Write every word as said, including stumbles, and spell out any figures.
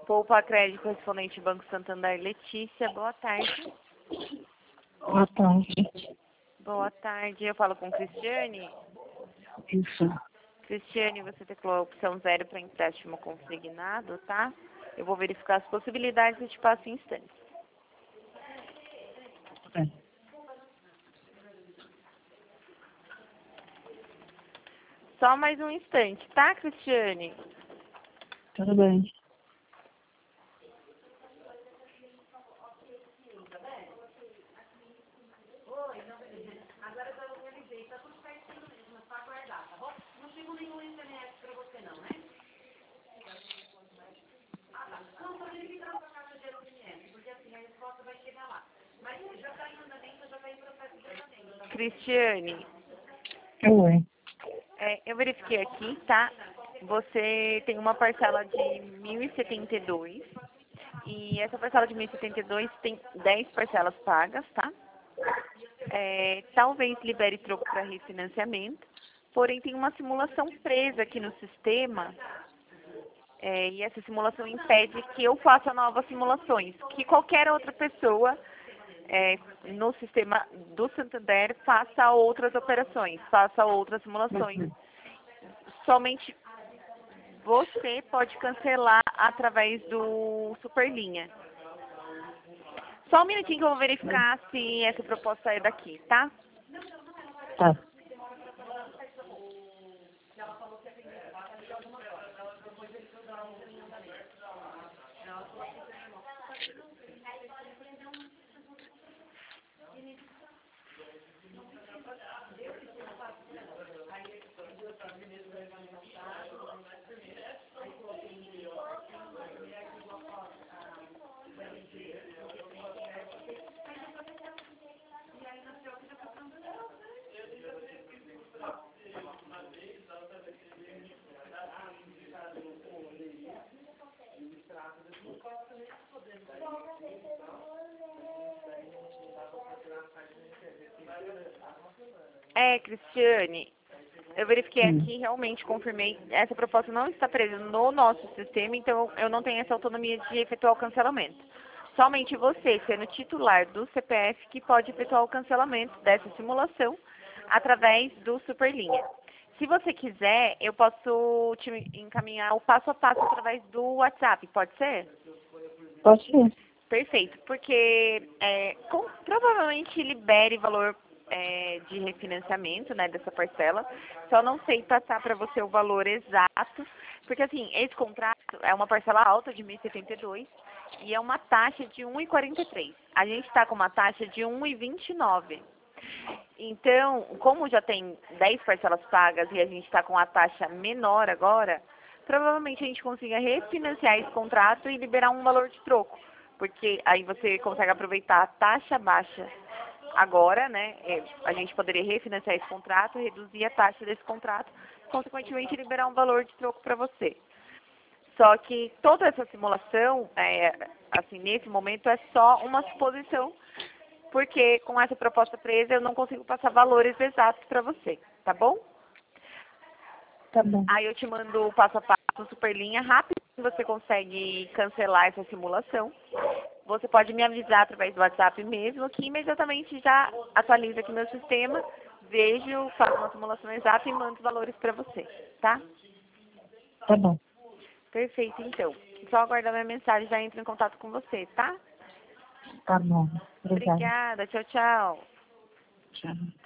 Poupa Crédito Correspondente Banco Santander, Letícia, boa tarde. Boa tarde. Boa tarde, eu falo com Cristiane. Isso. Cristiane, você teclou a opção zero para empréstimo consignado, tá? Eu vou verificar as possibilidades e te passo em instantes. É. Só mais um instante, tá, Cristiane? Tudo bem. Cristiane, Oi. é, eu verifiquei aqui, tá? Você tem uma parcela de mil e setenta e dois e essa parcela de mil e setenta e dois tem dez parcelas pagas, tá? É, talvez libere troco para refinanciamento, porém tem uma simulação presa aqui no sistema, é, e essa simulação impede que eu faça novas simulações, que qualquer outra pessoa é, no sistema do Santander faça outras operações, faça outras simulações. Uhum. Somente você pode cancelar através do Superlinha. Só um minutinho que eu vou verificar se essa proposta é daqui, tá? Tá. É, Cristiane, eu verifiquei Hum. aqui, realmente confirmei, essa proposta não está presa no nosso sistema, então eu não tenho essa autonomia de efetuar o cancelamento. Somente você, sendo titular do C P F, que pode efetuar o cancelamento dessa simulação através do Superlinha. Se você quiser, eu posso te encaminhar o passo a passo através do WhatsApp, pode ser? Pode ser. Perfeito, porque é, com, provavelmente libere valor é, de refinanciamento, né, dessa parcela. Só não sei passar para você o valor exato, porque assim, esse contrato é uma parcela alta de mil e setenta e dois e é uma taxa de um vírgula quarenta e três. A gente está com uma taxa de um vírgula vinte e nove. Então, como já tem dez parcelas pagas e a gente está com a taxa menor agora, provavelmente a gente consiga refinanciar esse contrato e liberar um valor de troco, porque aí você consegue aproveitar a taxa baixa agora, né? A gente poderia refinanciar esse contrato, reduzir a taxa desse contrato, consequentemente liberar um valor de troco para você. Só que toda essa simulação, é, assim, nesse momento é só uma suposição, porque com essa proposta presa eu não consigo passar valores exatos para você, tá bom? Tá bom. Aí eu te mando o passo a passo, Superlinha, rápido, você consegue cancelar essa simulação. Você pode me avisar através do WhatsApp mesmo, que imediatamente já atualiza aqui meu sistema, vejo, faço uma simulação exata e mando os valores para você, tá? Tá bom. Perfeito, então. Só aguardar minha mensagem, já entro em contato com você, tá? Tá bom. Obrigada. Obrigada, tchau, tchau. Tchau.